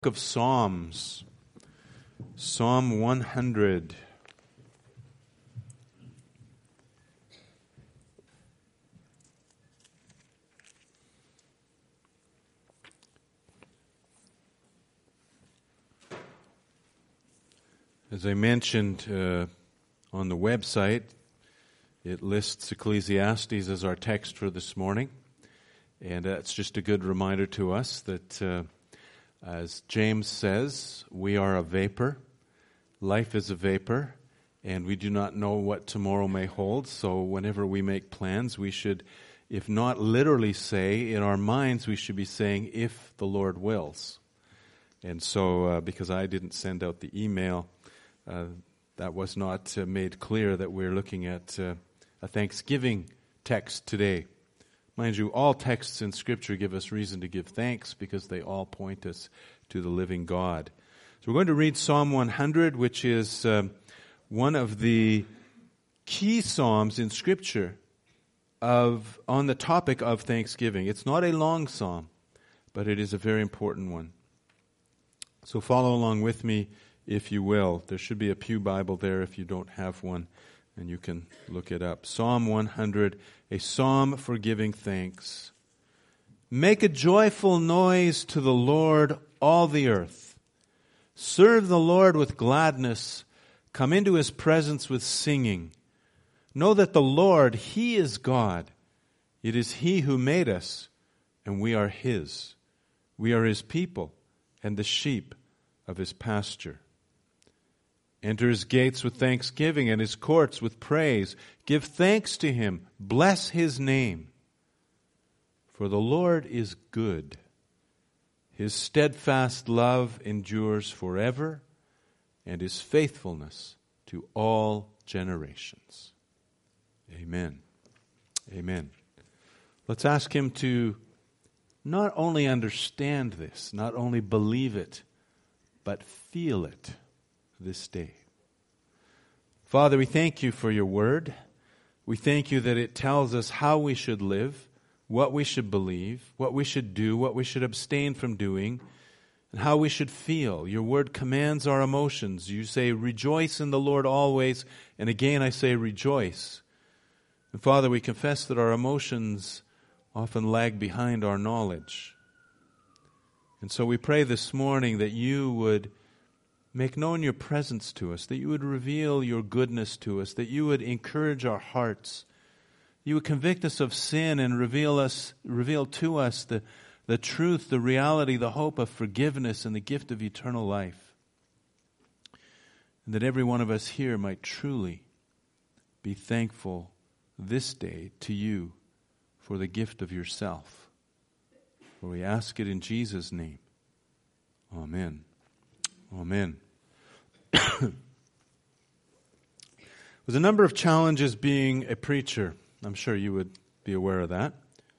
Of Psalms, Psalm 100. As I mentioned on the website, it lists Ecclesiastes as our text for this morning, and it's just a good reminder to us that as James says, we are a vapor. Life is a vapor, and we do not know what tomorrow may hold. So whenever we make plans, we should, if not literally say, in our minds, we should be saying, if the Lord wills. And so, because I didn't send out the email, that was not made clear that we're looking at a Thanksgiving text today. Mind you, all texts in Scripture give us reason to give thanks because they all point us to the living God. So we're going to read Psalm 100, which is one of the key psalms in Scripture on the topic of Thanksgiving. It's not a long psalm, but it is a very important one. So follow along with me, if you will. There should be a pew Bible there if you don't have one, and you can look it up. Psalm 100, a psalm for giving thanks. Make a joyful noise to the Lord, all the earth. Serve the Lord with gladness. Come into His presence with singing. Know that the Lord, He is God. It is He who made us, and we are His. We are His people and the sheep of His pasture. Enter His gates with thanksgiving and His courts with praise. Give thanks to Him. Bless His name. For the Lord is good. His steadfast love endures forever, and His faithfulness to all generations. Amen. Amen. Let's ask Him to not only understand this, not only believe it, but feel it this day. Father, we thank You for Your word. We thank You that it tells us how we should live, what we should believe, what we should do, what we should abstain from doing, and how we should feel. Your word commands our emotions. You say, rejoice in the Lord always, and again I say, rejoice. And Father, we confess that our emotions often lag behind our knowledge. And so we pray this morning that You would make known Your presence to us, that You would reveal Your goodness to us, that You would encourage our hearts. You would convict us of sin and reveal to us the truth, the reality, the hope of forgiveness and the gift of eternal life. And that every one of us here might truly be thankful this day to You for the gift of Yourself. For we ask it in Jesus' name. Amen. Amen. There's a number of challenges being a preacher. I'm sure you would be aware of that.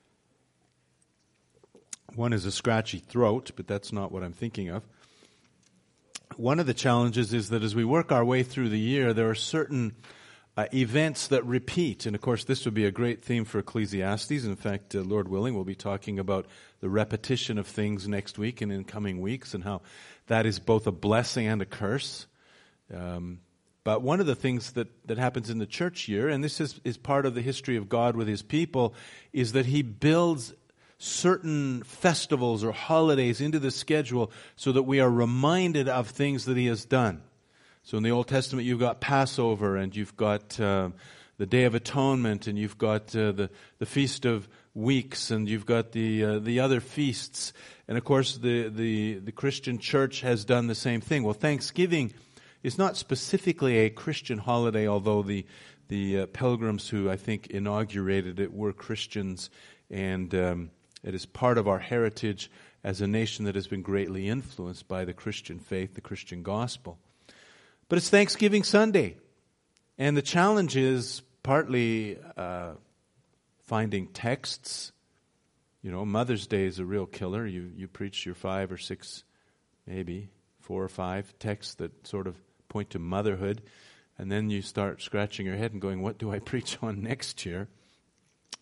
One is a scratchy throat, but that's not what I'm thinking of. One of the challenges is that as we work our way through the year, there are certain events that repeat. And of course, this would be a great theme for Ecclesiastes. In fact, Lord willing, we'll be talking about the repetition of things next week and in coming weeks and how that is both a blessing and a curse. But one of the things that happens in the church year, and this is part of the history of God with His people, is that He builds certain festivals or holidays into the schedule so that we are reminded of things that He has done. So in the Old Testament, you've got Passover, and you've got the Day of Atonement, and you've got the Feast of Weeks, and you've got the other feasts. And of course, the Christian church has done the same thing. Well, Thanksgiving is not specifically a Christian holiday, although the pilgrims who I think inaugurated it were Christians, and it is part of our heritage as a nation that has been greatly influenced by the Christian faith, the Christian gospel. But it's Thanksgiving Sunday, and the challenge is partly finding texts. You know, Mother's Day is a real killer. You preach your 5 or 6, maybe 4 or 5 texts that sort of point to motherhood, and then you start scratching your head and going, what do I preach on next year?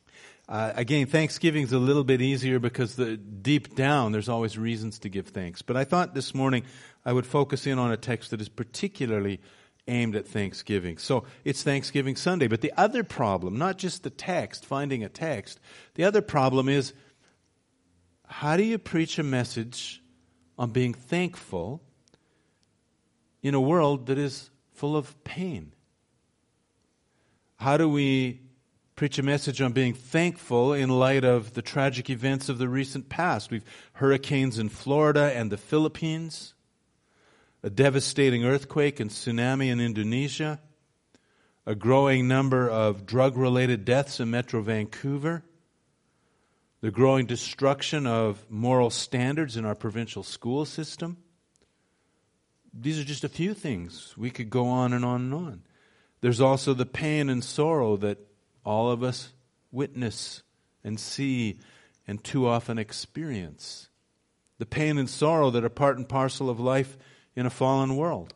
Again, Thanksgiving's a little bit easier because deep down there's always reasons to give thanks. But I thought this morning I would focus in on a text that is particularly aimed at Thanksgiving. So it's Thanksgiving Sunday. But the other problem, not just the text, finding a text, the other problem is, how do you preach a message on being thankful in a world that is full of pain? How do we preach a message on being thankful in light of the tragic events of the recent past? We've hurricanes in Florida and the Philippines, a devastating earthquake and tsunami in Indonesia, a growing number of drug-related deaths in Metro Vancouver, the growing destruction of moral standards in our provincial school system. These are just a few things. We could go on and on and on. There's also the pain and sorrow that all of us witness and see and too often experience. The pain and sorrow that are part and parcel of life in a fallen world.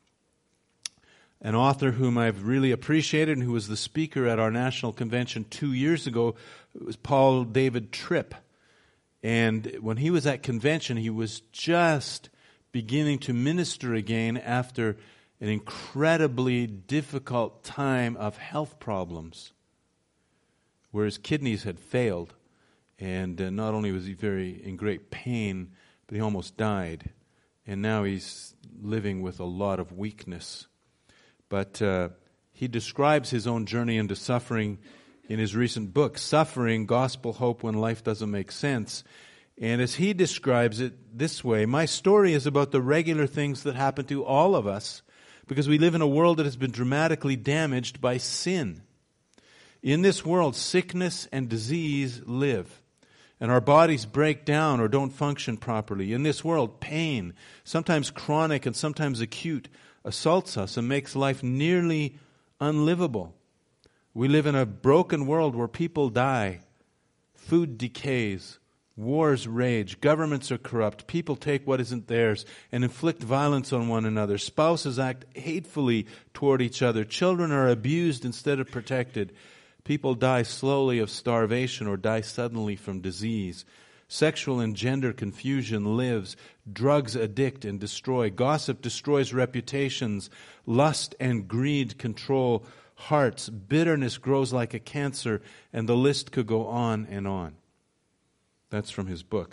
An author whom I've really appreciated and who was the speaker at our national convention 2 years ago was Paul David Tripp. And when he was at convention, he was just beginning to minister again after an incredibly difficult time of health problems, where his kidneys had failed. And not only was he in great pain, but he almost died. And now he's living with a lot of weakness. But he describes his own journey into suffering in his recent book, Suffering, Gospel Hope When Life Doesn't Make Sense. And as he describes it this way, my story is about the regular things that happen to all of us because we live in a world that has been dramatically damaged by sin. In this world, sickness and disease live, and our bodies break down or don't function properly. In this world, pain, sometimes chronic and sometimes acute, assaults us and makes life nearly unlivable. We live in a broken world where people die, food decays, wars rage, governments are corrupt, people take what isn't theirs and inflict violence on one another, spouses act hatefully toward each other, children are abused instead of protected, people die slowly of starvation or die suddenly from disease. Sexual and gender confusion lives. Drugs addict and destroy. Gossip destroys reputations. Lust and greed control hearts. Bitterness grows like a cancer, and the list could go on and on. That's from his book.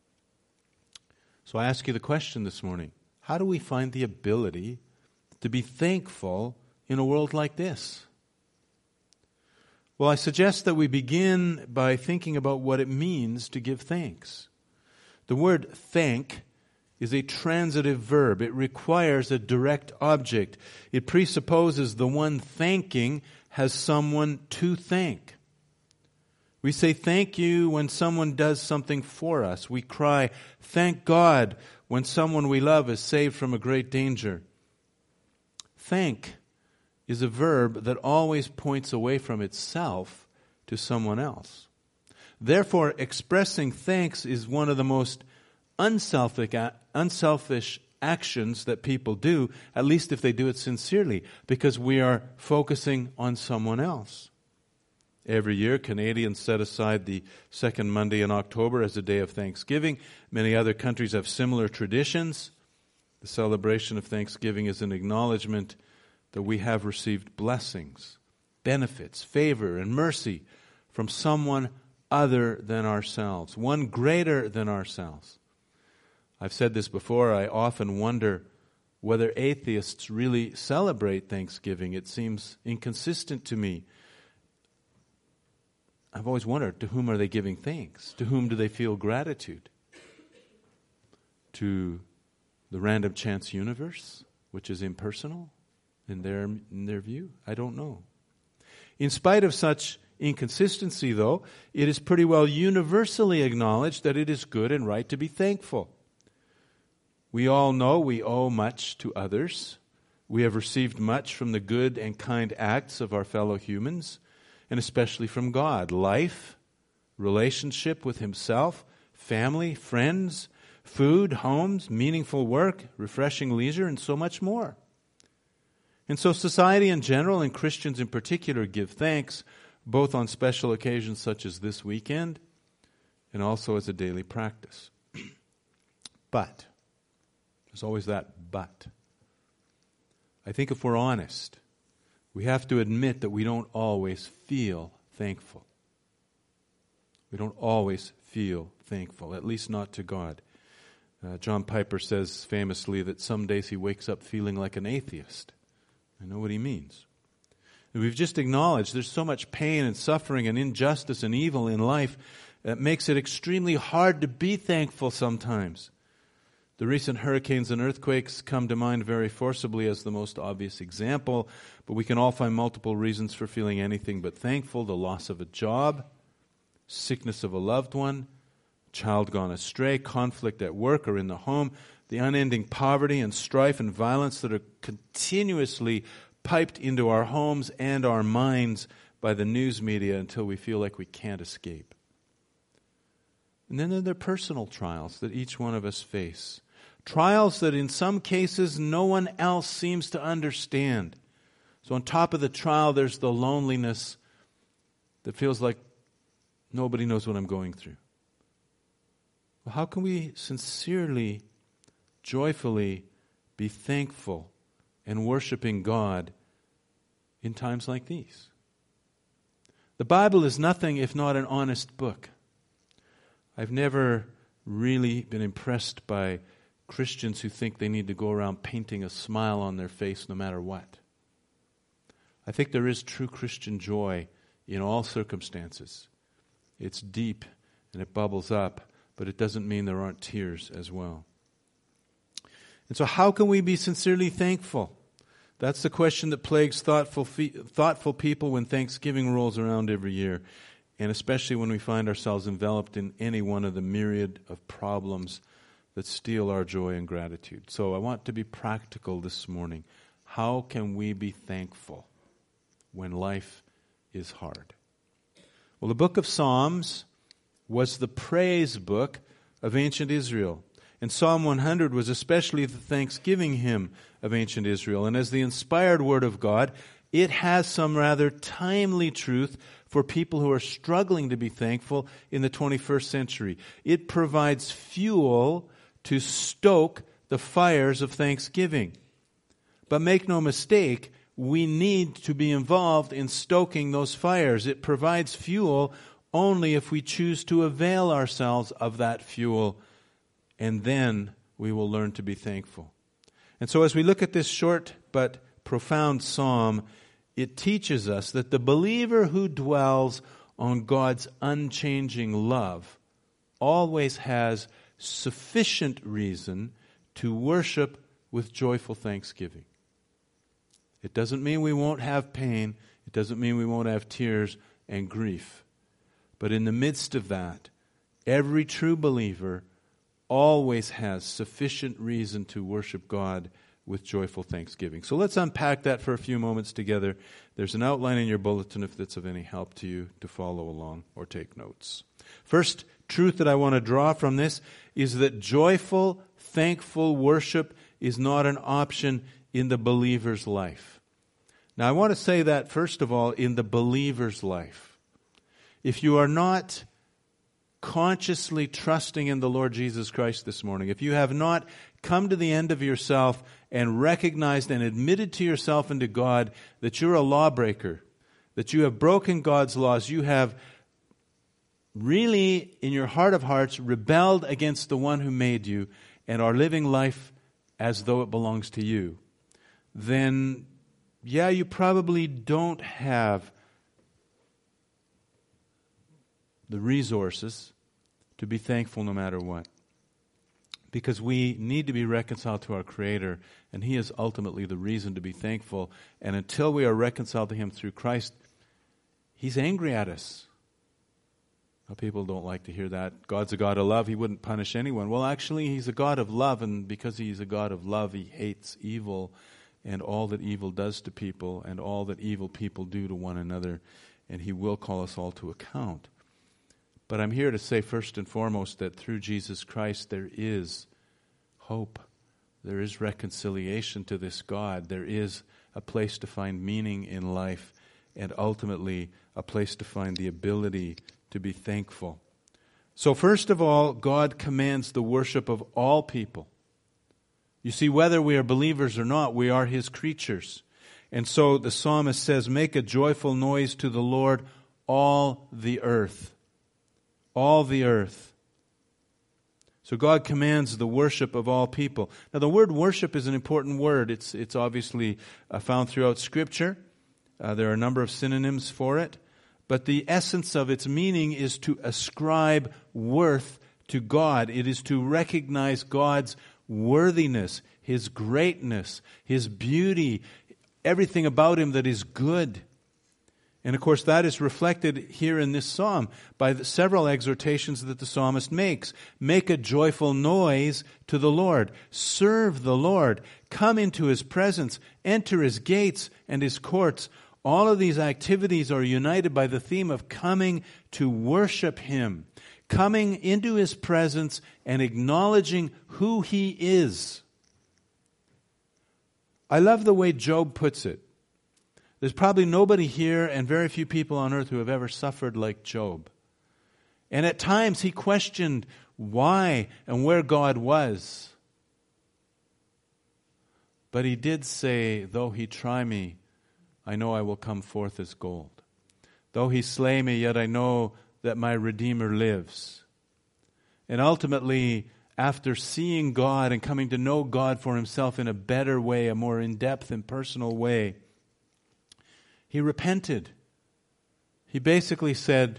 So I ask you the question this morning. How do we find the ability to be thankful in a world like this? Well, I suggest that we begin by thinking about what it means to give thanks. The word thank is a transitive verb. It requires a direct object. It presupposes the one thanking has someone to thank. We say thank you when someone does something for us. We cry, thank God, when someone we love is saved from a great danger. Thank is a verb that always points away from itself to someone else. Therefore, expressing thanks is one of the most unselfish actions that people do, at least if they do it sincerely, because we are focusing on someone else. Every year, Canadians set aside the second Monday in October as a day of Thanksgiving. Many other countries have similar traditions. The celebration of Thanksgiving is an acknowledgement that we have received blessings, benefits, favor, and mercy from someone other than ourselves, one greater than ourselves. I've said this before, I often wonder whether atheists really celebrate Thanksgiving. It seems inconsistent to me. I've always wondered, to whom are they giving thanks? To whom do they feel gratitude? To the random chance universe, which is impersonal in their view? I don't know. In spite of such inconsistency, though, it is pretty well universally acknowledged that it is good and right to be thankful. We all know we owe much to others. We have received much from the good and kind acts of our fellow humans, and especially from God. Life, relationship with Himself, family, friends, food, homes, meaningful work, refreshing leisure, and so much more. And so society in general, and Christians in particular, give thanks both on special occasions such as this weekend and also as a daily practice. But, there's always that but. I think if we're honest, we have to admit that we don't always feel thankful. We don't always feel thankful, at least not to God. John Piper says famously that some days he wakes up feeling like an atheist. I know what he means. And we've just acknowledged there's so much pain and suffering and injustice and evil in life that makes it extremely hard to be thankful sometimes. The recent hurricanes and earthquakes come to mind very forcibly as the most obvious example, but we can all find multiple reasons for feeling anything but thankful. The loss of a job, sickness of a loved one, child gone astray, conflict at work or in the home, the unending poverty and strife and violence that are continuously piped into our homes and our minds by the news media until we feel like we can't escape. And then there are personal trials that each one of us face. Trials that in some cases no one else seems to understand. So on top of the trial, there's the loneliness that feels like nobody knows what I'm going through. Well, how can we sincerely, joyfully be thankful and worshiping God in times like these? The Bible is nothing if not an honest book. I've never really been impressed by Christians who think they need to go around painting a smile on their face no matter what. I think there is true Christian joy in all circumstances. It's deep and it bubbles up, but it doesn't mean there aren't tears as well. And so how can we be sincerely thankful? That's the question that plagues thoughtful people when Thanksgiving rolls around every year, and especially when we find ourselves enveloped in any one of the myriad of problems that steal our joy and gratitude. So I want to be practical this morning. How can we be thankful when life is hard? Well, the book of Psalms was the praise book of ancient Israel. And Psalm 100 was especially the thanksgiving hymn of ancient Israel. And as the inspired word of God, it has some rather timely truth for people who are struggling to be thankful in the 21st century. It provides fuel to stoke the fires of thanksgiving. But make no mistake, we need to be involved in stoking those fires. It provides fuel only if we choose to avail ourselves of that fuel, and then we will learn to be thankful. And so as we look at this short but profound psalm, it teaches us that the believer who dwells on God's unchanging love always has sufficient reason to worship with joyful thanksgiving. It doesn't mean we won't have pain. It doesn't mean we won't have tears and grief. But in the midst of that, every true believer always has sufficient reason to worship God with joyful thanksgiving. So let's unpack that for a few moments together. There's an outline in your bulletin if that's of any help to you to follow along or take notes. First truth that I want to draw from this is that joyful, thankful worship is not an option in the believer's life. Now I want to say that first of all in the believer's life. If you are not consciously trusting in the Lord Jesus Christ this morning, if you have not come to the end of yourself and recognized and admitted to yourself and to God that you're a lawbreaker, that you have broken God's laws, you have really, in your heart of hearts, rebelled against the one who made you and are living life as though it belongs to you, then, yeah, you probably don't have the resources to be thankful no matter what. Because we need to be reconciled to our Creator, and He is ultimately the reason to be thankful. And until we are reconciled to Him through Christ, He's angry at us. Now, people don't like to hear that. God's a God of love. He wouldn't punish anyone. Well, actually, He's a God of love, and because He's a God of love, He hates evil and all that evil does to people and all that evil people do to one another, and He will call us all to account. But I'm here to say first and foremost that through Jesus Christ there is hope. There is reconciliation to this God. There is a place to find meaning in life. and ultimately a place to find the ability to be thankful. So first of all, God commands the worship of all people. You see, whether we are believers or not, we are His creatures. And so the psalmist says, make a joyful noise to the Lord, all the earth. All the earth. So God commands the worship of all people. Now the word worship is an important word. It's obviously found throughout Scripture. There are a number of synonyms for it. But the essence of its meaning is to ascribe worth to God. It is to recognize God's worthiness, His greatness, His beauty, everything about Him that is good. And of course that is reflected here in this psalm by the several exhortations that the psalmist makes. Make a joyful noise to the Lord. Serve the Lord. Come into His presence. Enter His gates and His courts. All of these activities are united by the theme of coming to worship Him. Coming into His presence and acknowledging who He is. I love the way Job puts it. There's probably nobody here and very few people on earth who have ever suffered like Job. And at times he questioned why and where God was. But he did say, though He try me, I know I will come forth as gold. Though He slay me, yet I know that my Redeemer lives. And ultimately, after seeing God and coming to know God for himself in a better way, a more in-depth and personal way, he repented. He basically said,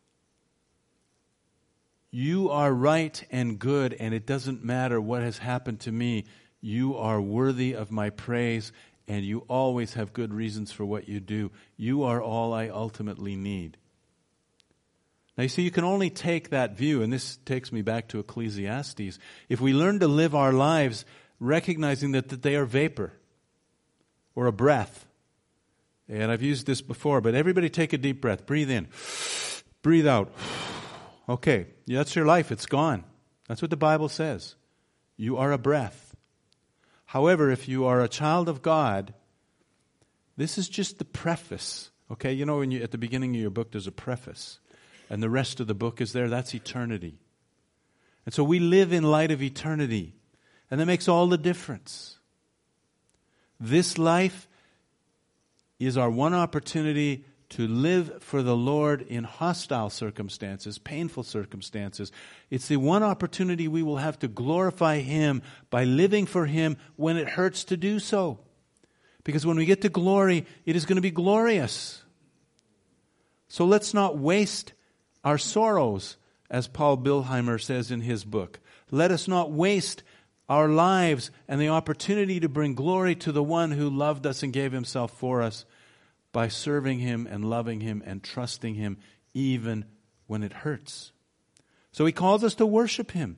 you are right and good, and it doesn't matter what has happened to me. You are worthy of my praise, and you always have good reasons for what you do. You are all I ultimately need. Now you see, you can only take that view, and this takes me back to Ecclesiastes, if we learn to live our lives recognizing that they are vapor or a breath. And I've used this before, but everybody take a deep breath. Breathe in. Breathe out. Okay, that's your life. It's gone. That's what the Bible says. You are a breath. However, if you are a child of God, this is just the preface. Okay, you know when at the beginning of your book there's a preface, and the rest of the book is there. That's eternity. And so we live in light of eternity, and that makes all the difference. This life is our one opportunity to live for the Lord in hostile circumstances, painful circumstances. It's the one opportunity we will have to glorify Him by living for Him when it hurts to do so. Because when we get to glory, it is going to be glorious. So let's not waste our sorrows, as Paul Bilheimer says in his book. Let us not waste our lives and the opportunity to bring glory to the one who loved us and gave Himself for us by serving Him and loving Him and trusting Him even when it hurts. So He calls us to worship Him.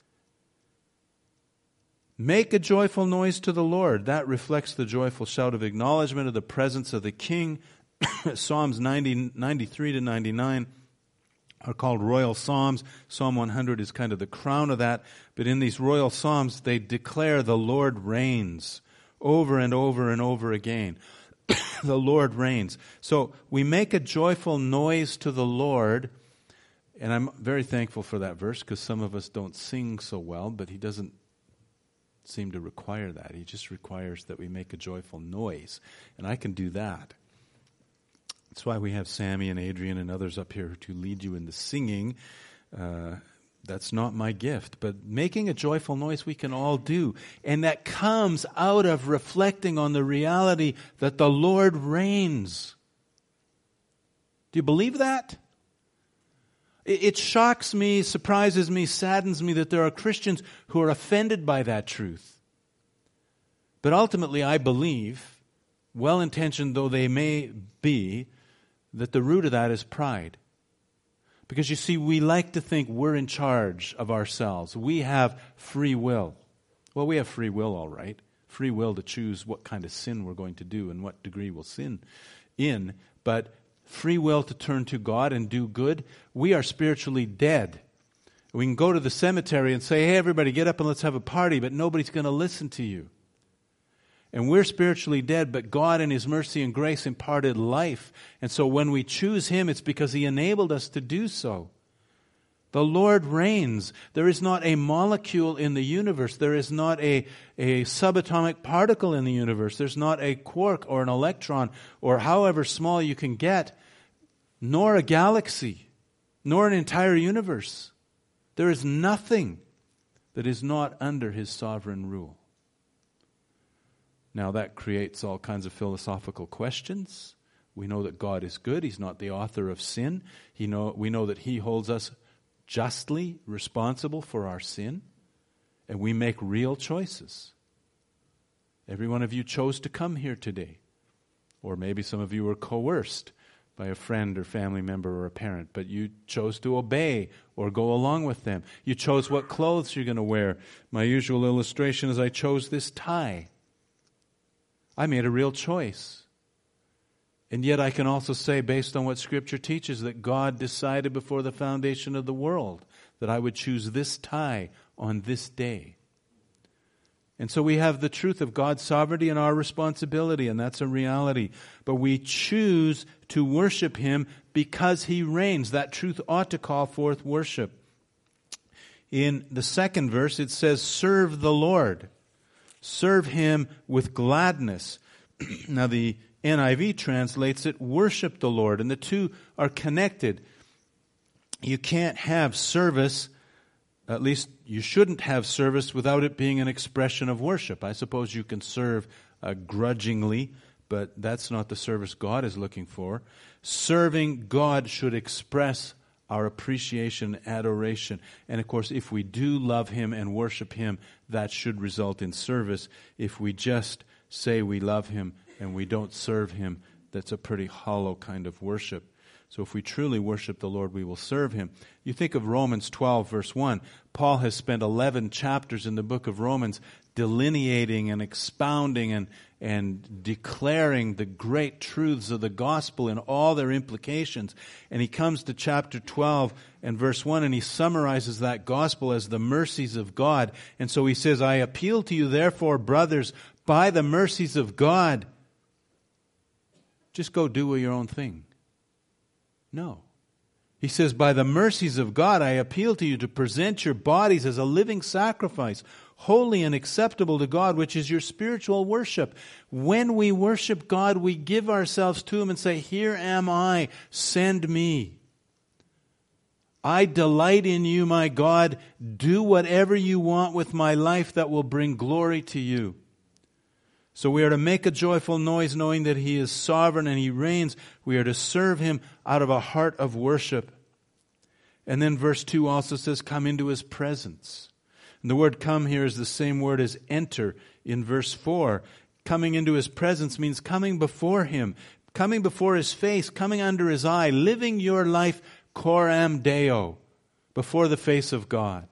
Make a joyful noise to the Lord. That reflects the joyful shout of acknowledgement of the presence of the King. Psalms 93 to 99 are called royal psalms. Psalm 100 is kind of the crown of that. But in these royal psalms, they declare the Lord reigns over and over and over again. The Lord reigns. So we make a joyful noise to the Lord. And I'm very thankful for that verse because some of us don't sing so well, but He doesn't seem to require that. He just requires that we make a joyful noise. And I can do that. That's why we have Sammy and Adrian and others up here to lead you in the singing. That's not my gift. But making a joyful noise we can all do. And that comes out of reflecting on the reality that the Lord reigns. Do you believe that? It shocks me, surprises me, saddens me that there are Christians who are offended by that truth. But ultimately I believe, well-intentioned though they may be, that the root of that is pride. Because you see, we like to think we're in charge of ourselves. We have free will. Well, we have free will, all right. Free will to choose what kind of sin we're going to do and what degree we'll sin in. But free will to turn to God and do good, we are spiritually dead. We can go to the cemetery and say, hey, everybody, get up and let's have a party, but nobody's going to listen to you. And we're spiritually dead, but God in His mercy and grace imparted life. And so when we choose Him, it's because He enabled us to do so. The Lord reigns. There is not a molecule in the universe. There is not a subatomic particle in the universe. There's not a quark or an electron or however small you can get, nor a galaxy, nor an entire universe. There is nothing that is not under His sovereign rule. Now that creates all kinds of philosophical questions. We know that God is good. He's not the author of sin. We know that He holds us justly responsible for our sin, and we make real choices. Every one of you chose to come here today, or maybe some of you were coerced by a friend or family member or a parent, but you chose to obey or go along with them. You chose what clothes you're going to wear. My usual illustration is I chose this tie. I made a real choice. And yet I can also say, based on what Scripture teaches, that God decided before the foundation of the world that I would choose this tie on this day. And so we have the truth of God's sovereignty and our responsibility, and that's a reality. But we choose to worship Him because He reigns. That truth ought to call forth worship. In the second verse, it says, serve the Lord. Serve Him with gladness. Now the NIV translates it, worship the Lord. And the two are connected. You can't have service, at least you shouldn't have service without it being an expression of worship. I suppose you can serve grudgingly, but that's not the service God is looking for. Serving God should express our appreciation, adoration. And of course, if we do love Him and worship Him, that should result in service. If we just say we love Him and we don't serve Him, that's a pretty hollow kind of worship. So if we truly worship the Lord, we will serve Him. You think of Romans 12, verse 1. Paul has spent 11 chapters in the book of Romans delineating and expounding and declaring the great truths of the gospel and all their implications. And he comes to chapter 12 and verse 1, and he summarizes that gospel as the mercies of God. And so he says, I appeal to you, therefore, brothers, by the mercies of God. Just go do your own thing. No. He says, by the mercies of God, I appeal to you to present your bodies as a living sacrifice, holy and acceptable to God, which is your spiritual worship. When we worship God, we give ourselves to Him and say, here am I, send me. I delight in you, my God. Do whatever you want with my life that will bring glory to you. So we are to make a joyful noise knowing that He is sovereign and He reigns. We are to serve Him out of a heart of worship. And then verse 2 also says, come into His presence. And the word come here is the same word as enter in verse 4. Coming into His presence means coming before Him, coming before His face, coming under His eye, living your life coram Deo, before the face of God.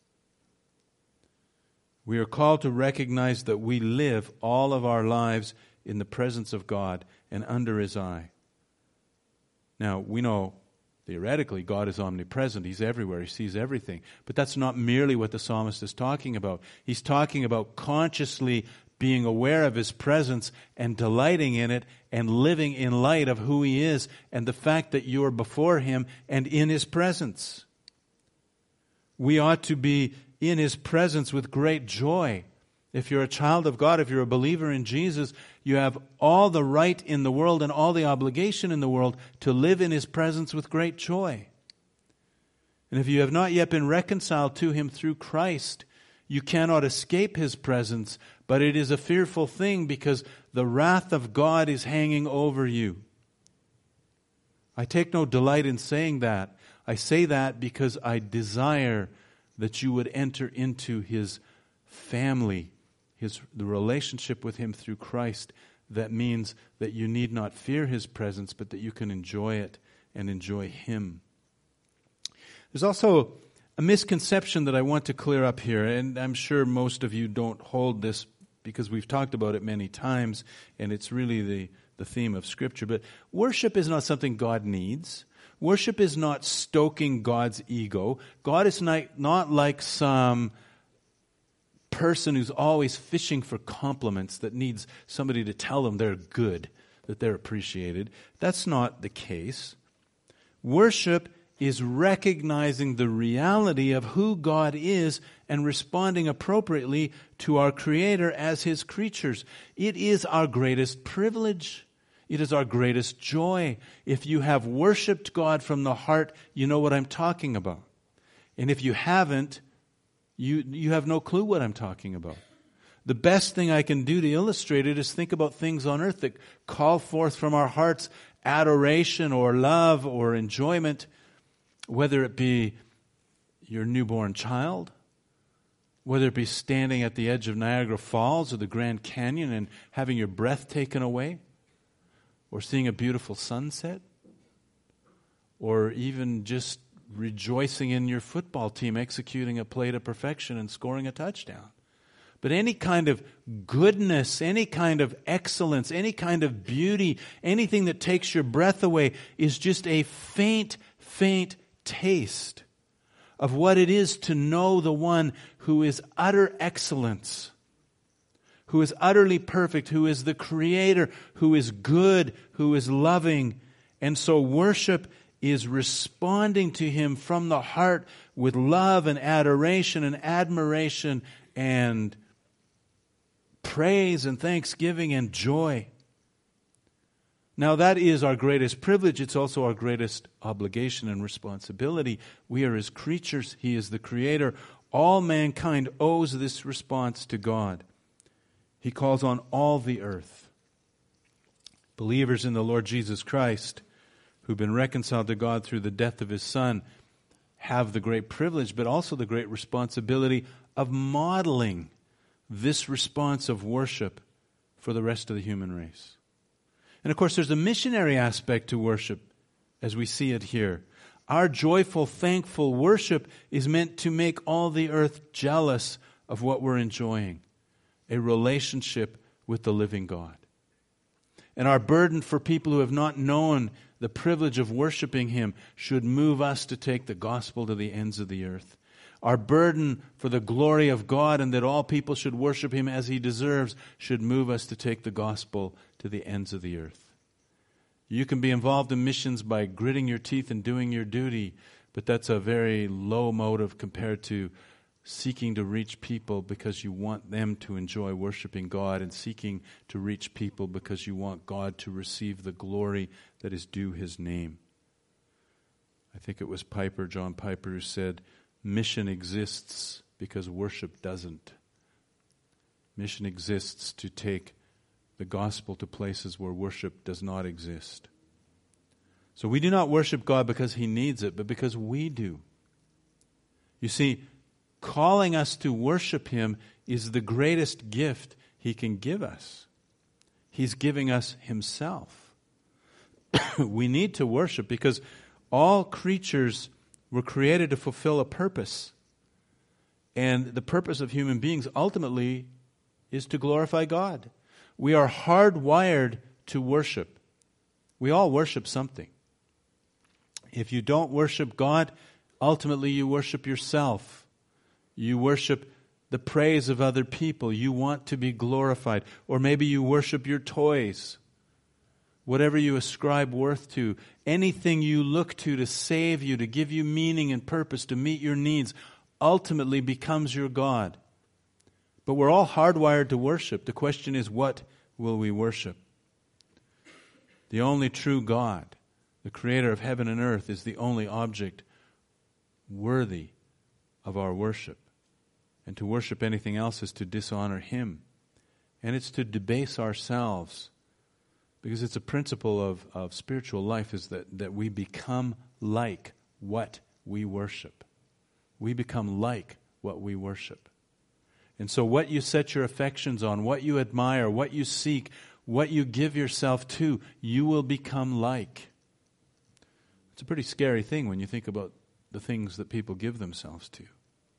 We are called to recognize that we live all of our lives in the presence of God and under His eye. Now, we know theoretically God is omnipresent. He's everywhere. He sees everything. But that's not merely what the psalmist is talking about. He's talking about consciously being aware of His presence and delighting in it and living in light of who He is and the fact that you are before Him and in His presence. We ought to be in His presence with great joy. If you're a child of God, if you're a believer in Jesus, you have all the right in the world and all the obligation in the world to live in His presence with great joy. And if you have not yet been reconciled to Him through Christ, you cannot escape His presence, but it is a fearful thing because the wrath of God is hanging over you. I take no delight in saying that. I say that because I desire that you would enter into His family, the relationship with Him through Christ. That means that you need not fear His presence, but that you can enjoy it and enjoy Him. There's also a misconception that I want to clear up here, and I'm sure most of you don't hold this because we've talked about it many times, and it's really the theme of Scripture. But worship is not something God needs. Worship is not stoking God's ego. God is not like some person who's always fishing for compliments, that needs somebody to tell them they're good, that they're appreciated. That's not the case. Worship is recognizing the reality of who God is and responding appropriately to our Creator as His creatures. It is our greatest privilege. It is our greatest joy. If you have worshiped God from the heart, you know what I'm talking about. And if you haven't, you have no clue what I'm talking about. The best thing I can do to illustrate it is think about things on earth that call forth from our hearts adoration or love or enjoyment, whether it be your newborn child, whether it be standing at the edge of Niagara Falls or the Grand Canyon and having your breath taken away, or seeing a beautiful sunset, or even just rejoicing in your football team executing a play to perfection and scoring a touchdown. But any kind of goodness, any kind of excellence, any kind of beauty, anything that takes your breath away is just a faint taste of what it is to know the one who is utter excellence, who is utterly perfect, who is the Creator, who is good, who is loving. And so worship is responding to Him from the heart with love and adoration and admiration and praise and thanksgiving and joy. Now that is our greatest privilege. It's also our greatest obligation and responsibility. We are His creatures. He is the Creator. All mankind owes this response to God. He calls on all the earth. Believers in the Lord Jesus Christ, who've been reconciled to God through the death of His Son, have the great privilege, but also the great responsibility of modeling this response of worship for the rest of the human race. And of course, there's a missionary aspect to worship as we see it here. Our joyful, thankful worship is meant to make all the earth jealous of what we're enjoying, a relationship with the living God. And our burden for people who have not known the privilege of worshiping Him should move us to take the gospel to the ends of the earth. Our burden for the glory of God and that all people should worship Him as He deserves should move us to take the gospel to the ends of the earth. You can be involved in missions by gritting your teeth and doing your duty, but that's a very low motive compared to seeking to reach people because you want them to enjoy worshiping God, and seeking to reach people because you want God to receive the glory that is due His name. I think it was John Piper, who said, mission exists because worship doesn't. Mission exists to take the gospel to places where worship does not exist. So we do not worship God because He needs it, but because we do. You see, calling us to worship Him is the greatest gift He can give us. He's giving us Himself. We need to worship because all creatures were created to fulfill a purpose. And the purpose of human beings ultimately is to glorify God. We are hardwired to worship. We all worship something. If you don't worship God, ultimately you worship yourself. You worship the praise of other people. You want to be glorified. Or maybe you worship your toys. Whatever you ascribe worth to, anything you look to save you, to give you meaning and purpose, to meet your needs, ultimately becomes your God. But we're all hardwired to worship. The question is, what will we worship? The only true God, the Creator of heaven and earth, is the only object worthy of our worship. And to worship anything else is to dishonor Him. And it's to debase ourselves. Because it's a principle of spiritual life, is that we become like what we worship. We become like what we worship. And so what you set your affections on, what you admire, what you seek, what you give yourself to, you will become like. It's a pretty scary thing when you think about the things that people give themselves to.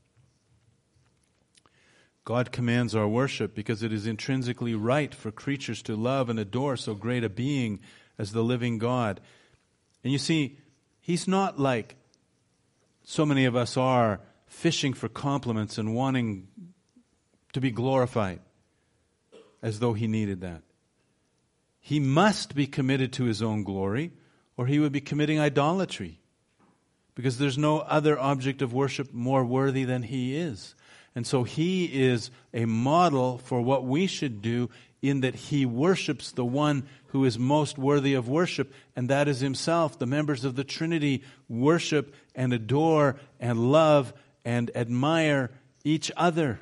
God commands our worship because it is intrinsically right for creatures to love and adore so great a being as the living God. And you see, He's not like so many of us are, fishing for compliments and wanting to be glorified, as though he needed that. He must be committed to his own glory, or he would be committing idolatry, because there's no other object of worship more worthy than he is. And so he is a model for what we should do, in that he worships the one who is most worthy of worship, and that is himself. The members of the Trinity worship and adore and love and admire each other.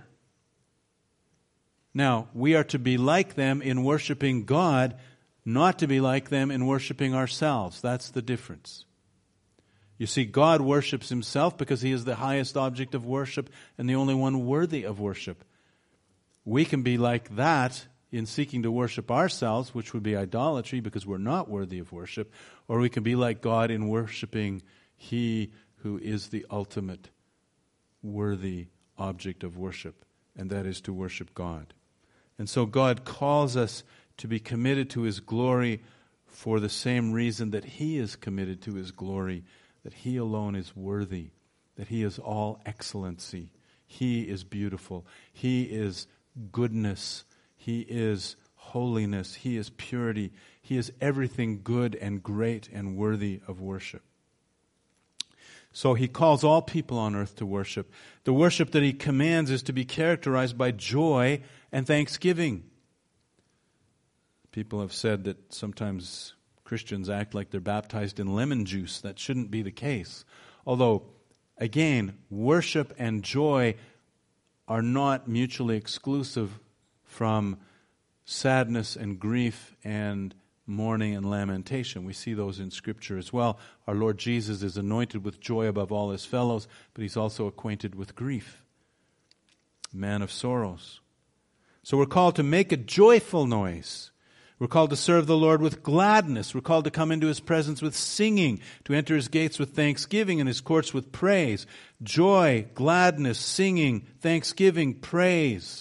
Now, we are to be like them in worshiping God, not to be like them in worshiping ourselves. That's the difference. You see, God worships himself because he is the highest object of worship and the only one worthy of worship. We can be like that in seeking to worship ourselves, which would be idolatry because we're not worthy of worship, or we can be like God in worshiping he who is the ultimate worthy object of worship, and that is to worship God. And so God calls us to be committed to his glory for the same reason that he is committed to his glory, that he alone is worthy, that he is all excellency. He is beautiful. He is goodness. He is holiness. He is purity. He is everything good and great and worthy of worship. So he calls all people on earth to worship. The worship that he commands is to be characterized by joy and thanksgiving. People have said that sometimes Christians act like they're baptized in lemon juice. That shouldn't be the case. Although, again, worship and joy are not mutually exclusive from sadness and grief and mourning and lamentation. We see those in Scripture as well. Our Lord Jesus is anointed with joy above all his fellows, but he's also acquainted with grief. Man of sorrows. So we're called to make a joyful noise. We're called to serve the Lord with gladness. We're called to come into his presence with singing, to enter his gates with thanksgiving and his courts with praise. Joy, gladness, singing, thanksgiving, praise.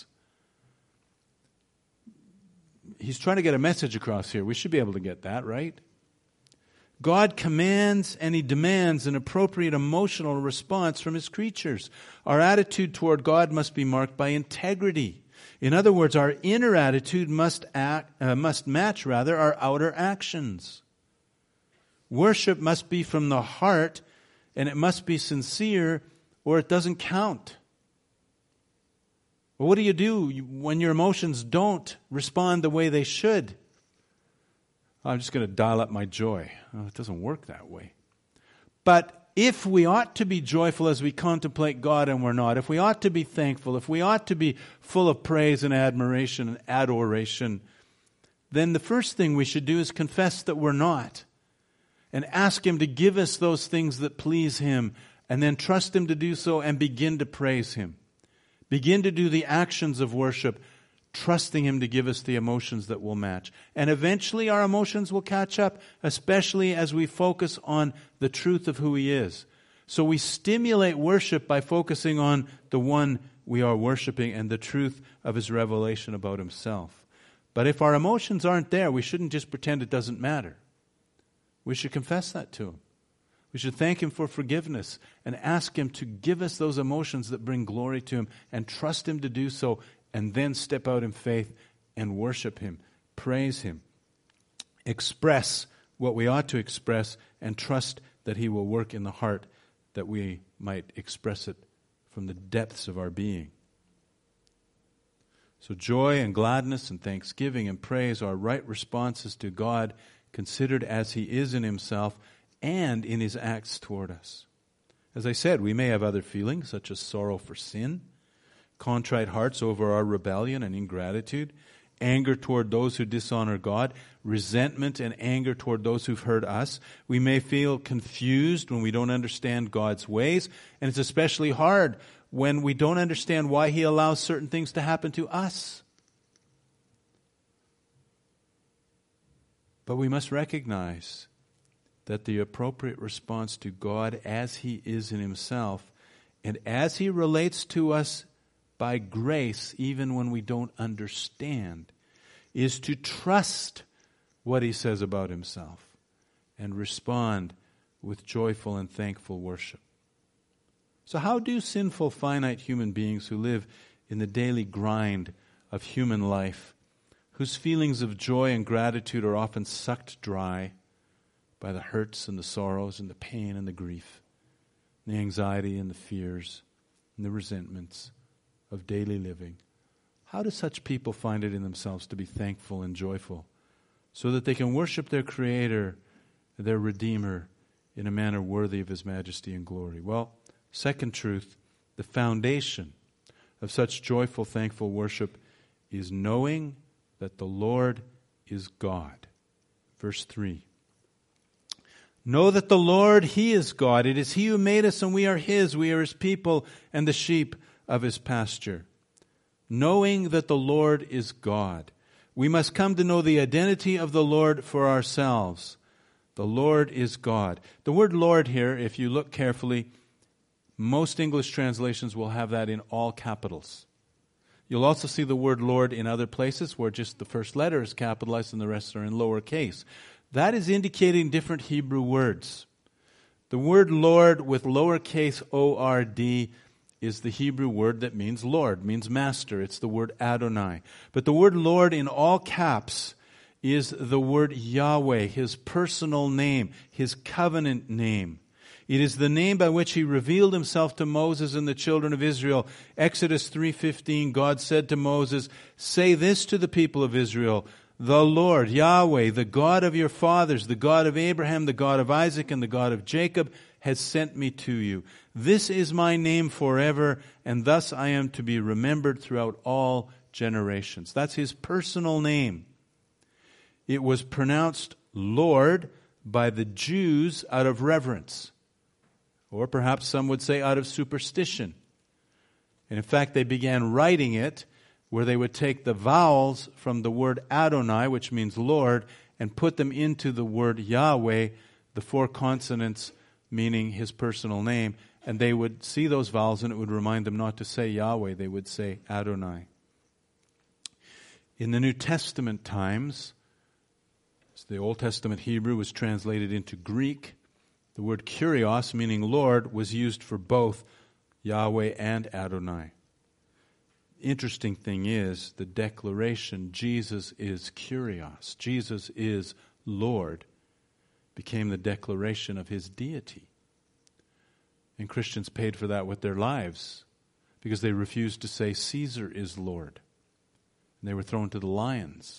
He's trying to get a message across here. We should be able to get that, right? God commands and he demands an appropriate emotional response from his creatures. Our attitude toward God must be marked by integrity. In other words, our inner attitude must match our outer actions. Worship must be from the heart, and it must be sincere, or it doesn't count. Well, what do you do when your emotions don't respond the way they should? I'm just going to dial up my joy. Well, it doesn't work that way. But if we ought to be joyful as we contemplate God and we're not, if we ought to be thankful, if we ought to be full of praise and admiration and adoration, then the first thing we should do is confess that we're not, and ask him to give us those things that please him, and then trust him to do so and begin to praise him. Begin to do the actions of worship, trusting him to give us the emotions that will match. And eventually our emotions will catch up, especially as we focus on the truth of who he is. So we stimulate worship by focusing on the one we are worshiping and the truth of his revelation about himself. But if our emotions aren't there, we shouldn't just pretend it doesn't matter. We should confess that to him. We should thank him for forgiveness and ask him to give us those emotions that bring glory to him, and trust him to do so, and then step out in faith and worship him, praise him, express what we ought to express, and trust that he will work in the heart that we might express it from the depths of our being. So joy and gladness and thanksgiving and praise are right responses to God, considered as he is in himself and in his acts toward us. As I said, we may have other feelings, such as sorrow for sin, contrite hearts over our rebellion and ingratitude, anger toward those who dishonor God, resentment and anger toward those who've hurt us. We may feel confused when we don't understand God's ways, and it's especially hard when we don't understand why he allows certain things to happen to us. But we must recognize that the appropriate response to God as he is in himself, and as he relates to us by grace, even when we don't understand, is to trust what he says about himself and respond with joyful and thankful worship. So how do sinful, finite human beings who live in the daily grind of human life, whose feelings of joy and gratitude are often sucked dry by the hurts and the sorrows and the pain and the grief, the anxiety and the fears and the resentments of daily living. How do such people find it in themselves to be thankful and joyful so that they can worship their Creator, their Redeemer, in a manner worthy of His majesty and glory? Well, second truth, the foundation of such joyful, thankful worship is knowing that the Lord is God. Verse 3. Know that the Lord, He is God. It is He who made us, and we are His. We are His people and the sheep of His pasture. Knowing that the Lord is God. We must come to know the identity of the Lord for ourselves. The Lord is God. The word Lord here, if you look carefully, most English translations will have that in all capitals. You'll also see the word Lord in other places where just the first letter is capitalized and the rest are in lowercase. That is indicating different Hebrew words. The word Lord with lowercase O-R-D is the Hebrew word that means Lord, means master. It's the word Adonai. But the word Lord in all caps is the word Yahweh, His personal name, His covenant name. It is the name by which He revealed Himself to Moses and the children of Israel. Exodus 3:15, God said to Moses, "Say this to the people of Israel, the Lord, Yahweh, the God of your fathers, the God of Abraham, the God of Isaac, and the God of Jacob, has sent me to you. This is my name forever, and thus I am to be remembered throughout all generations." That's His personal name. It was pronounced Lord by the Jews out of reverence. Or perhaps some would say out of superstition. And in fact, they began writing it where they would take the vowels from the word Adonai, which means Lord, and put them into the word Yahweh, the four consonants meaning His personal name. And they would see those vowels and it would remind them not to say Yahweh, they would say Adonai. In the New Testament times, as the Old Testament Hebrew was translated into Greek, the word Kyrios, meaning Lord, was used for both Yahweh and Adonai. Interesting thing is the declaration, Jesus is Kyrios, Jesus is Lord, became the declaration of His deity. And Christians paid for that with their lives because they refused to say Caesar is Lord. And they were thrown to the lions.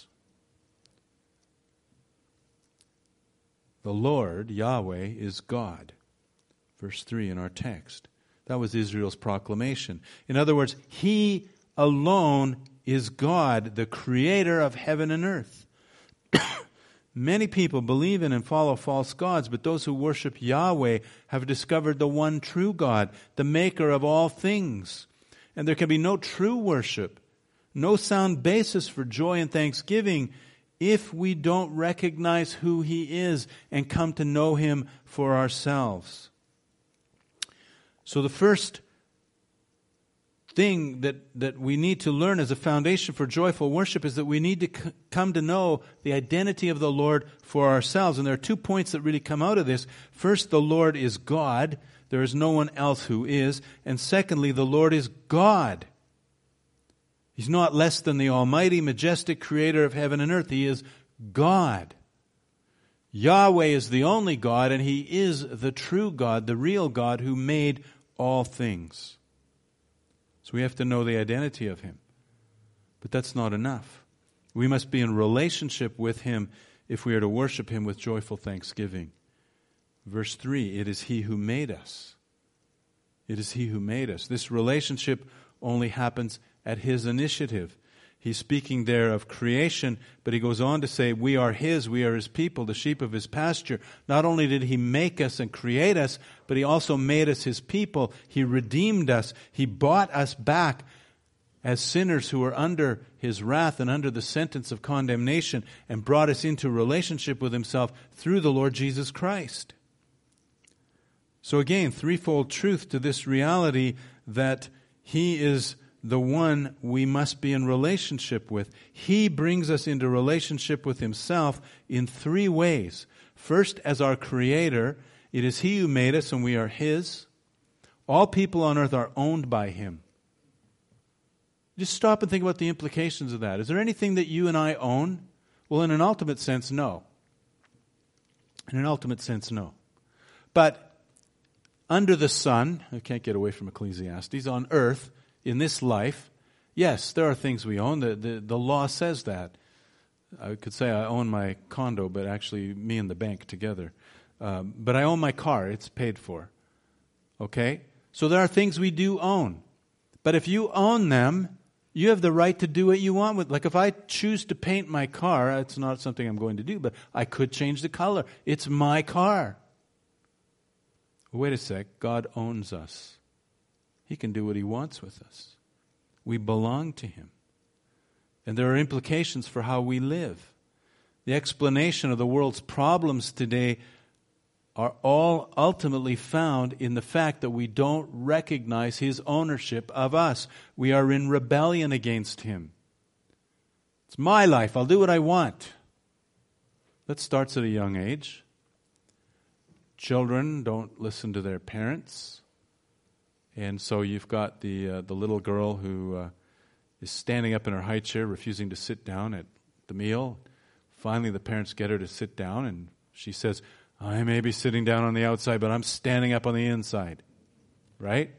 The Lord, Yahweh, is God. Verse 3 in our text. That was Israel's proclamation. In other words, He alone is God, the creator of heaven and earth. Many people believe in and follow false gods, but those who worship Yahweh have discovered the one true God, the maker of all things. And there can be no true worship, no sound basis for joy and thanksgiving if we don't recognize who He is and come to know Him for ourselves. So the first thing that we need to learn as a foundation for joyful worship is that we need to come to know the identity of the Lord for ourselves. And there are 2 points that really come out of this. First, the Lord is God. There is no one else who is. And secondly, the Lord is God. He's not less than the almighty, majestic creator of heaven and earth. He is God. Yahweh is the only God, and He is the true God, the real God who made all things. So we have to know the identity of Him. But that's not enough. We must be in relationship with Him if we are to worship Him with joyful thanksgiving. Verse 3, it is He who made us. It is He who made us. This relationship only happens at His initiative. He's speaking there of creation, but he goes on to say, we are His, we are His people, the sheep of His pasture. Not only did He make us and create us, but He also made us His people. He redeemed us. He bought us back as sinners who were under His wrath and under the sentence of condemnation, and brought us into relationship with Himself through the Lord Jesus Christ. So again, threefold truth to this reality that He is the one we must be in relationship with. He brings us into relationship with Himself in 3 ways. First, as our Creator, it is He who made us and we are His. All people on earth are owned by Him. Just stop and think about the implications of that. Is there anything that you and I own? Well, in an ultimate sense, no. In an ultimate sense, no. But under the sun, I can't get away from Ecclesiastes, on earth, in this life, yes, there are things we own. The law says that. I could say I own my condo, but actually me and the bank together. But I own my car. It's paid for. Okay? So there are things we do own. But if you own them, you have the right to do what you want with. Like if I choose to paint my car, it's not something I'm going to do, but I could change the color. It's my car. Wait a sec. God owns us. He can do what He wants with us. We belong to Him. And there are implications for how we live. The explanation of the world's problems today are all ultimately found in the fact that we don't recognize His ownership of us. We are in rebellion against Him. It's my life. I'll do what I want. That starts at a young age. Children don't listen to their parents. And so you've got the little girl who is standing up in her high chair, refusing to sit down at the meal. Finally, the parents get her to sit down, and she says, I may be sitting down on the outside, but I'm standing up on the inside. Right?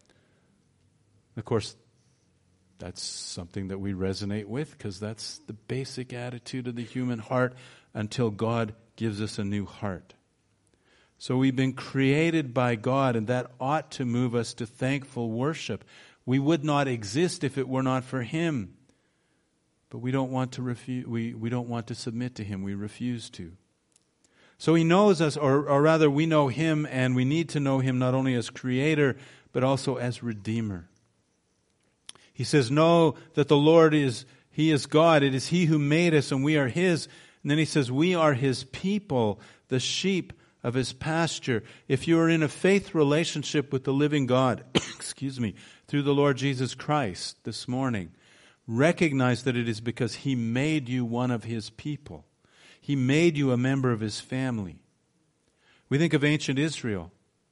Of course, that's something that we resonate with, because that's the basic attitude of the human heart until God gives us a new heart. So we've been created by God, and that ought to move us to thankful worship. We would not exist if it were not for Him. But we don't want to we don't want to submit to Him. We refuse to. So He knows us, or rather we know Him, and we need to know Him not only as Creator, but also as Redeemer. He says, know that the Lord He is God. It is He who made us, and we are His. And then He says, we are His people, the sheep of His pasture. If you are in a faith relationship with the living God, through the Lord Jesus Christ this morning, recognize that it is because He made you one of His people. He made you a member of His family. We think of ancient Israel.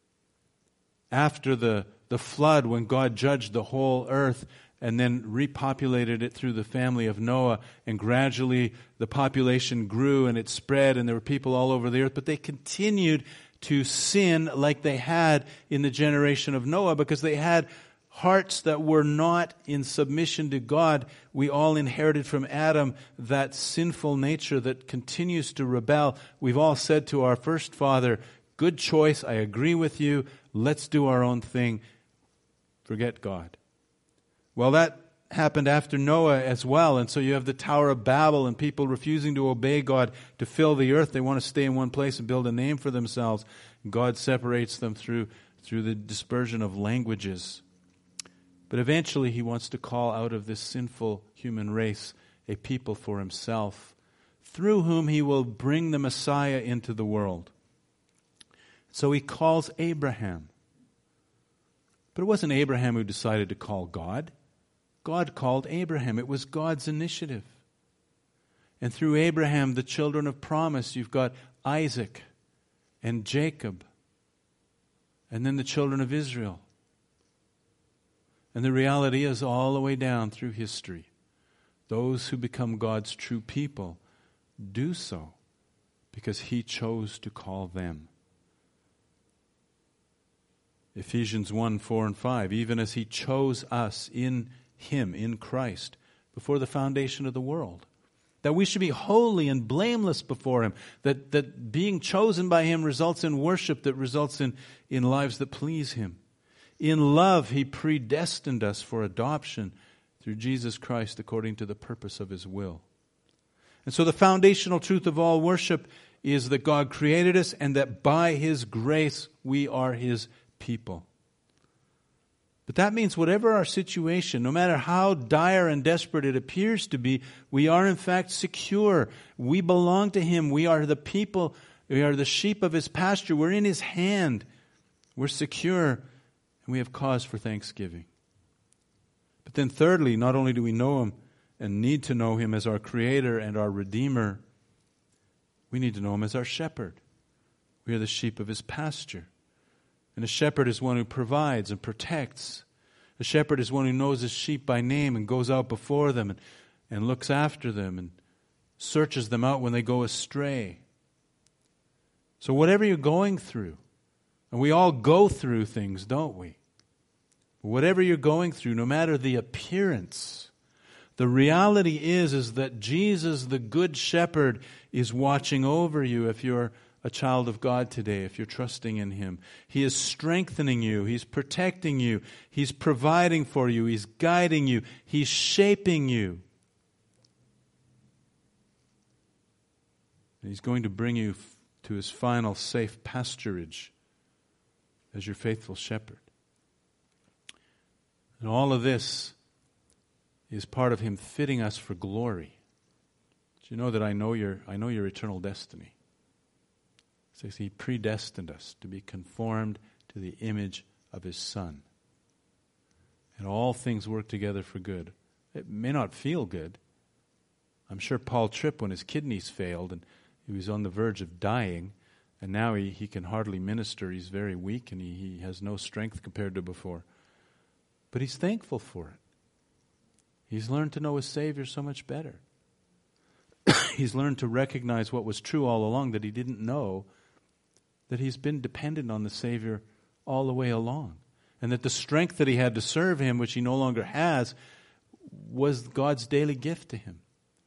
After the flood, when God judged the whole earth and then repopulated it through the family of Noah, and gradually the population grew and it spread and there were people all over the earth, but they continued to sin like they had in the generation of Noah because they had hearts that were not in submission to God. We all inherited from Adam that sinful nature that continues to rebel. We've all said to our first father, good choice, I agree with you, let's do our own thing, forget God. Well, that happened after Noah as well, and so you have the Tower of Babel and people refusing to obey God to fill the earth. They want to stay in one place and build a name for themselves. God separates them through the dispersion of languages. But eventually He wants to call out of this sinful human race a people for Himself, through whom He will bring the Messiah into the world. So He calls Abraham. But it wasn't Abraham who decided to call God. God called Abraham. It was God's initiative. And through Abraham, the children of promise, you've got Isaac and Jacob, and then the children of Israel. And the reality is, all the way down through history, those who become God's true people do so because He chose to call them. Ephesians 1, 4 and 5, even as He chose us in Him, in Christ, before the foundation of the world, that we should be holy and blameless before Him, that being chosen by Him results in worship, that results in lives that please Him. In love, He predestined us for adoption through Jesus Christ according to the purpose of His will. And so the foundational truth of all worship is that God created us and that by His grace we are His people. But that means whatever our situation, no matter how dire and desperate it appears to be, we are in fact secure. We belong to Him. We are the people. We are the sheep of His pasture. We're in His hand. We're secure, and we have cause for thanksgiving. But then thirdly, not only do we know Him and need to know Him as our Creator and our Redeemer, we need to know Him as our shepherd. We are the sheep of His pasture. And a shepherd is one who provides and protects. A shepherd is one who knows his sheep by name and goes out before them and looks after them and searches them out when they go astray. So whatever you're going through, and we all go through things, don't we? Whatever you're going through, no matter the appearance, the reality is that Jesus, the Good Shepherd, is watching over you if you're a child of God today, if you're trusting in Him. He is strengthening you. He's protecting you. He's providing for you. He's guiding you. He's shaping you. And He's going to bring you to His final safe pasturage as your faithful shepherd. And all of this is part of Him fitting us for glory. Do you know that I know your eternal destiny? It says He predestined us to be conformed to the image of His Son. And all things work together for good. It may not feel good. I'm sure Paul tripped when his kidneys failed and he was on the verge of dying, and now he can hardly minister. He's very weak and he has no strength compared to before. But he's thankful for it. He's learned to know his Savior so much better. He's learned to recognize what was true all along that he didn't know, that he's been dependent on the Savior all the way along. And that the strength that he had to serve Him, which he no longer has, was God's daily gift to him.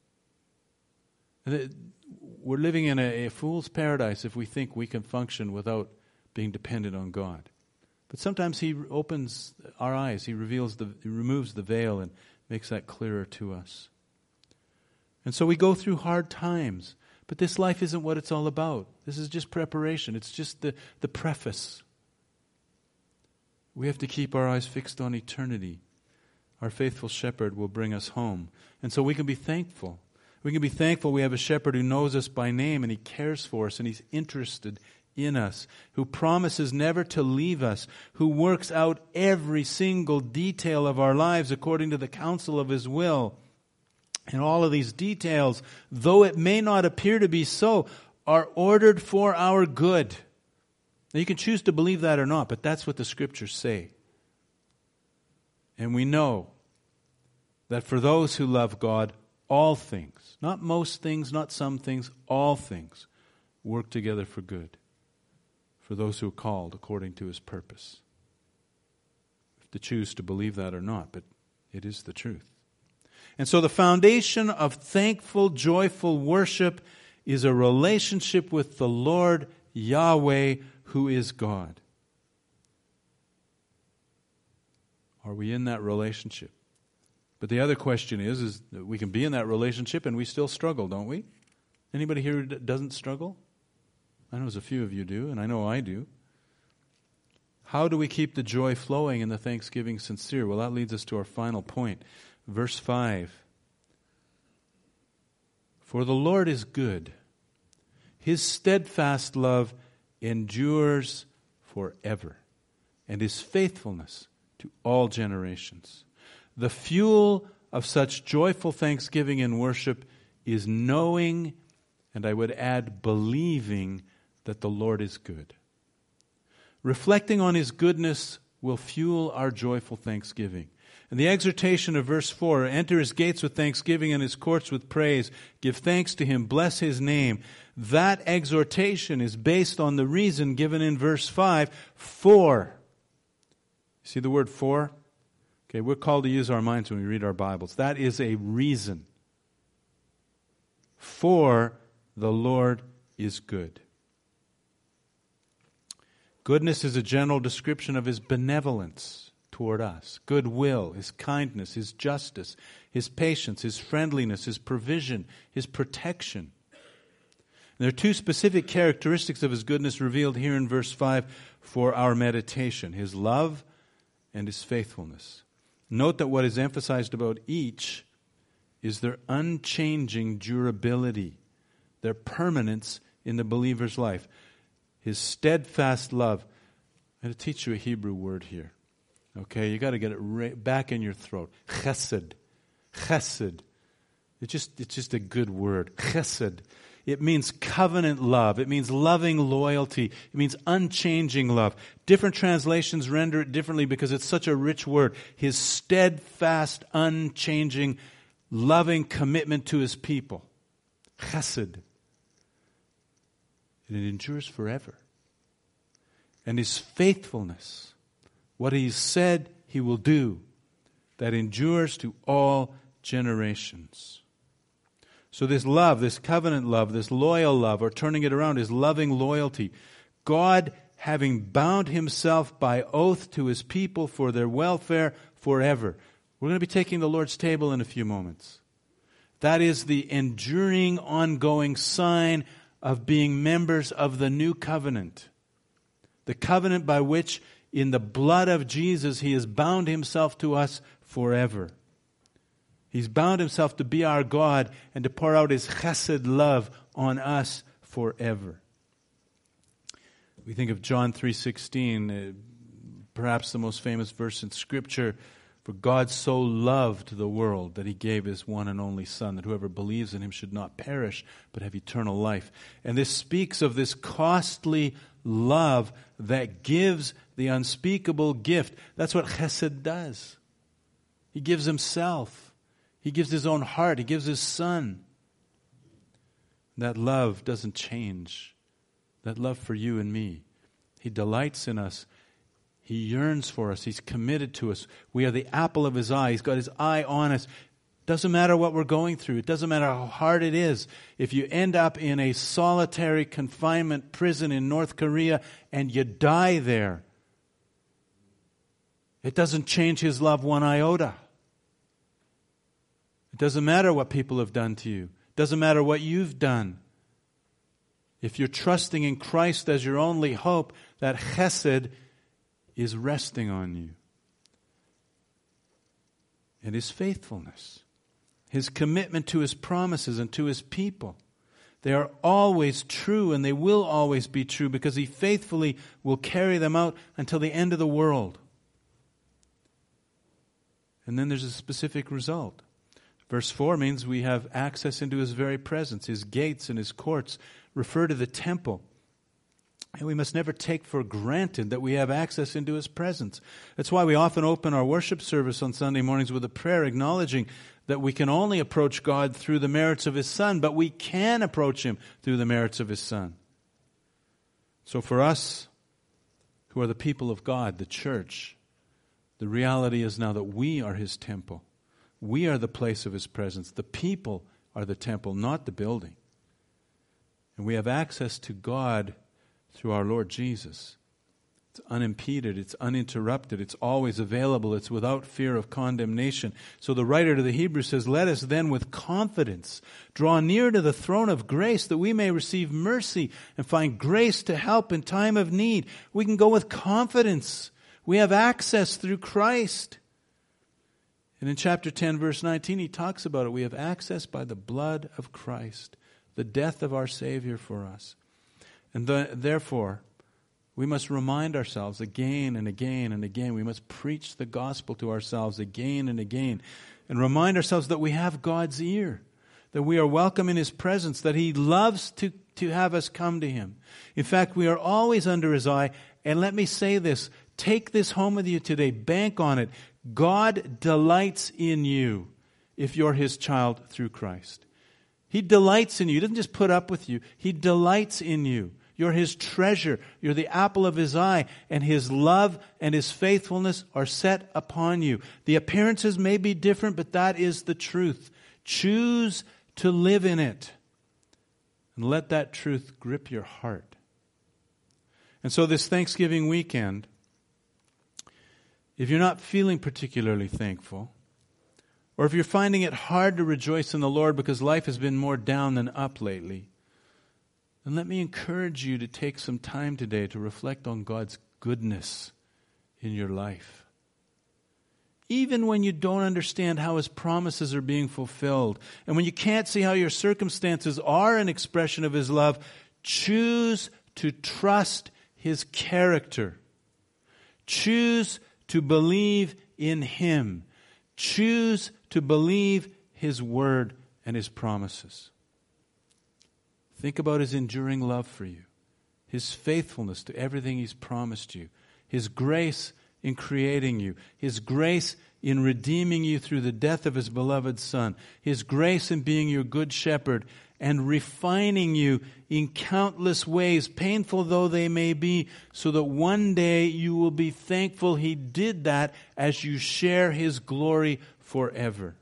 We're living in a fool's paradise if we think we can function without being dependent on God. But sometimes He opens our eyes. He removes the veil and makes that clearer to us. And so we go through hard times. But this life isn't what it's all about. This is just preparation. It's just the preface. We have to keep our eyes fixed on eternity. Our faithful shepherd will bring us home. And so we can be thankful. We can be thankful we have a shepherd who knows us by name and He cares for us and He's interested in us, who promises never to leave us, who works out every single detail of our lives according to the counsel of His will. And all of these details, though it may not appear to be so, are ordered for our good. Now you can choose to believe that or not, but that's what the Scriptures say. And we know that for those who love God, all things, not most things, not some things, all things work together for good. For those who are called according to His purpose. You have to choose to believe that or not, but it is the truth. And so the foundation of thankful, joyful worship is a relationship with the Lord Yahweh, who is God. Are we in that relationship? But the other question is that we can be in that relationship and we still struggle, don't we? Anybody here who doesn't struggle? I know there's a few of you do, and I know I do. How do we keep the joy flowing and the thanksgiving sincere? Well, that leads us to our final point. Verse 5. For the Lord is good. His steadfast love endures forever, and His faithfulness to all generations. The fuel of such joyful thanksgiving and worship is knowing, and I would add believing, that the Lord is good. Reflecting on His goodness will fuel our joyful thanksgiving. And the exhortation of verse 4, enter His gates with thanksgiving and His courts with praise. Give thanks to Him, bless His name. That exhortation is based on the reason given in verse 5, for. See the word for? Okay, we're called to use our minds when we read our Bibles. That is a reason. For the Lord is good. Goodness is a general description of His benevolence toward us. Goodwill, His kindness, His justice, His patience, His friendliness, His provision, His protection. And there are two specific characteristics of His goodness revealed here in verse 5 for our meditation. His love and His faithfulness. Note that what is emphasized about each is their unchanging durability, their permanence in the believer's life. His steadfast love. I'm going to teach you a Hebrew word here. Okay, you got to get it back in your throat. Chesed. Chesed It's just a good word. Chesed. It means covenant love. It means loving loyalty. It means unchanging love. Different translations render it differently because it's such a rich word. His steadfast, unchanging, loving commitment to his people. Chesed. And it endures forever. And his faithfulness, what he said he will do, that endures to all generations. So this love, this covenant love, this loyal love, or turning it around, is loving loyalty. God, having bound himself by oath to his people for their welfare forever. We're going to be taking the Lord's table in a few moments. That is the enduring, ongoing sign of being members of the new covenant. The covenant by which, in the blood of Jesus, he has bound himself to us forever. He's bound himself to be our God and to pour out his chesed love on us forever. We think of John 3:16, perhaps the most famous verse in Scripture. For God so loved the world that he gave his one and only Son, that whoever believes in him should not perish, but have eternal life. And this speaks of this costly love that gives the unspeakable gift. That's what chesed does. He gives himself. He gives his own heart. He gives his Son. That love doesn't change. That love for you and me. He delights in us. He yearns for us. He's committed to us. We are the apple of his eye. He's got his eye on us. Doesn't matter what we're going through. It doesn't matter how hard it is. If you end up in a solitary confinement prison in North Korea and you die there, it doesn't change his love one iota. It doesn't matter what people have done to you. It doesn't matter what you've done. If you're trusting in Christ as your only hope, that chesed is resting on you. And his faithfulness, his commitment to his promises and to his people, they are always true and they will always be true because he faithfully will carry them out until the end of the world. And then there's a specific result. Verse 4 means we have access into his very presence. His gates and his courts refer to the temple. And we must never take for granted that we have access into his presence. That's why we often open our worship service on Sunday mornings with a prayer acknowledging that we can only approach God through the merits of his Son, but we can approach him through the merits of his Son. So for us, who are the people of God, the church, the reality is now that we are his temple. We are the place of his presence. The people are the temple, not the building. And we have access to God through our Lord Jesus. It's unimpeded, it's uninterrupted, it's always available, it's without fear of condemnation. So the writer to the Hebrews says, let us then with confidence draw near to the throne of grace that we may receive mercy and find grace to help in time of need. We can go with confidence. We have access through Christ. And in chapter 10, verse 19, he talks about it. We have access by the blood of Christ, the death of our Savior for us. And therefore, we must remind ourselves again and again and again. We must preach the gospel to ourselves again and again. And remind ourselves that we have God's ear, that we are welcome in his presence, that he loves to have us come to him. In fact, we are always under his eye. And let me say this, take this home with you today, bank on it. God delights in you if you're his child through Christ. He delights in you. He doesn't just put up with you. He delights in you. You're his treasure. You're the apple of his eye. And his love and his faithfulness are set upon you. The appearances may be different, but that is the truth. Choose to live in it. And let that truth grip your heart. And so this Thanksgiving weekend, if you're not feeling particularly thankful, or if you're finding it hard to rejoice in the Lord because life has been more down than up lately, then let me encourage you to take some time today to reflect on God's goodness in your life. Even when you don't understand how his promises are being fulfilled, and when you can't see how your circumstances are an expression of his love, choose to trust his character. Choose to believe in him. Choose to believe his word and His promises. Think about His enduring love for you, His faithfulness to everything He's promised you, His grace in creating you, His grace in redeeming you through the death of His beloved Son, His grace in being your good shepherd and refining you in countless ways, painful though they may be, so that one day you will be thankful He did that as you share His glory forever.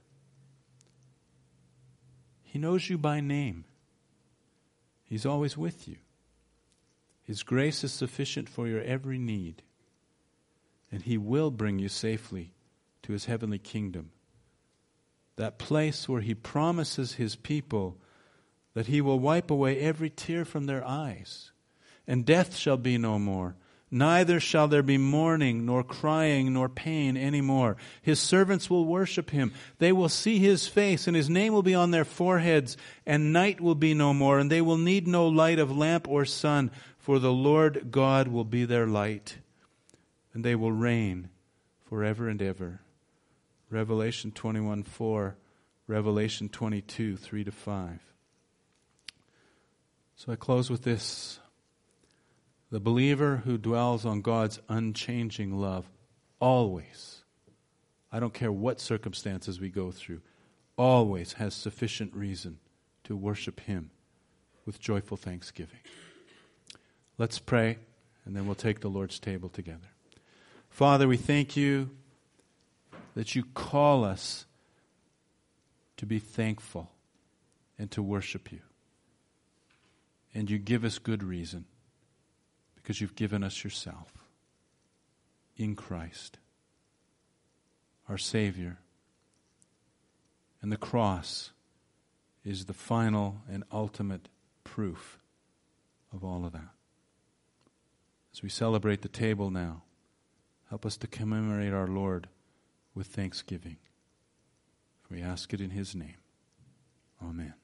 He knows you by name. He's always with you. His grace is sufficient for your every need. And He will bring you safely to His heavenly kingdom. That place where He promises His people that He will wipe away every tear from their eyes. And death shall be no more. Neither shall there be mourning, nor crying, nor pain any more. His servants will worship Him. They will see His face, and His name will be on their foreheads, and night will be no more, and they will need no light of lamp or sun, for the Lord God will be their light, and they will reign forever and ever. Revelation 21:4, Revelation 22, 3-5. So I close with this. The believer who dwells on God's unchanging love always, I don't care what circumstances we go through, always has sufficient reason to worship Him with joyful thanksgiving. Let's pray, and then we'll take the Lord's table together. Father, we thank You that You call us to be thankful and to worship You. And You give us good reason, because You've given us Yourself in Christ, our Savior. And the cross is the final and ultimate proof of all of that. As we celebrate the table now, help us to commemorate our Lord with thanksgiving. For we ask it in His name. Amen.